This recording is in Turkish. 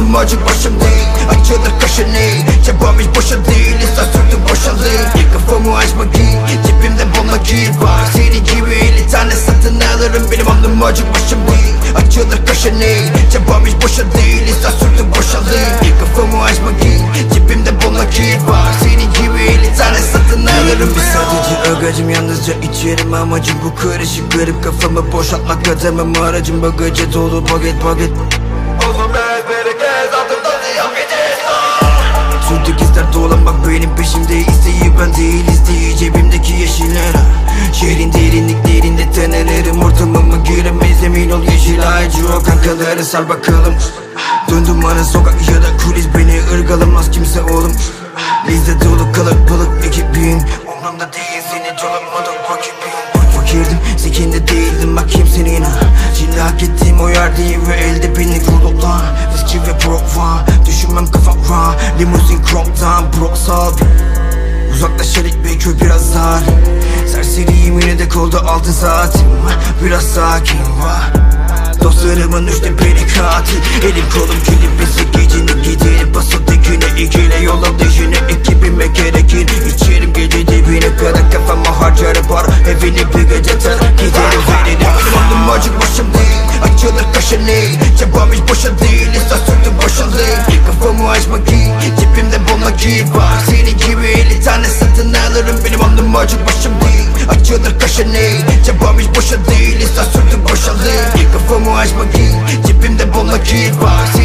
alnım acık başım değil. Açılır kaşın değil, çabam hiç boşa değil. İnsan sürtü boşalı, kafamı açma giy. Cebimde bomba gir var, senin gibi 50 tane satın alırım. Benim alnım acık başım değil. Açılır kaşın değil, çabam hiç boşa değil. İnsan sürtü boşalı, kafamı açma giy. Cebimde bomba gir var, senin gibi 50 tane satın alırım. Bir sadece agacım, yalnızca içerim amacım bu karışık garip. Kafamı boşaltmak adamım, aracım bagajı dolu paket paket. Uzun bezberi kez altımda ziyan gideceğiz. Sürdük ister dolanmak benim peşimde, isteği ben değil isteği cebimdeki yeşiller. Şehrin derinliklerinde tanırım, ortamıma giremez emin ol. Yeşil ağacı o kankaları sar bakalım. Döndüm ana sokak ya da kulis, beni ırgalamaz kimse oğlum. Bizde dolu kalabalık ekibim, umurumda değil seni çalamadım rakibim. Fakirdim zekinde değildim bak kimsenin ha. Şimdi hak ettiğim o yer değil ve elde beni kuruluklar. Viski ve prova, düşünmem kafam rahat. Limuzin crop'tan brosal. Uzaklaşarak belki biraz zar. Serseriyim yine de kolda altın saatim. Biraz sakin var. Dostlarımın üçte biri katil. Elim kolum kelimesi gecenin giderim. Basıp dikine ikile yola dışına ekibime gerekir. İçerim gece dibine kadar kafama harcarım para. Evini bir gece tar giderim veririm. Alnım acık başım değil, açılır kaşın değil. Çabam hiç boşa değil, insan sürtü boşalı. Kafamı açma giy, cebimde bomba gir var. Senin gibi 50 tane satın alırım. Benim alnım acık başım değil, açılır kaşın değil. Çabam hiç boşa değil, insan sürtü boşalı. Kafamı açma giy, cebimde bomba gir var.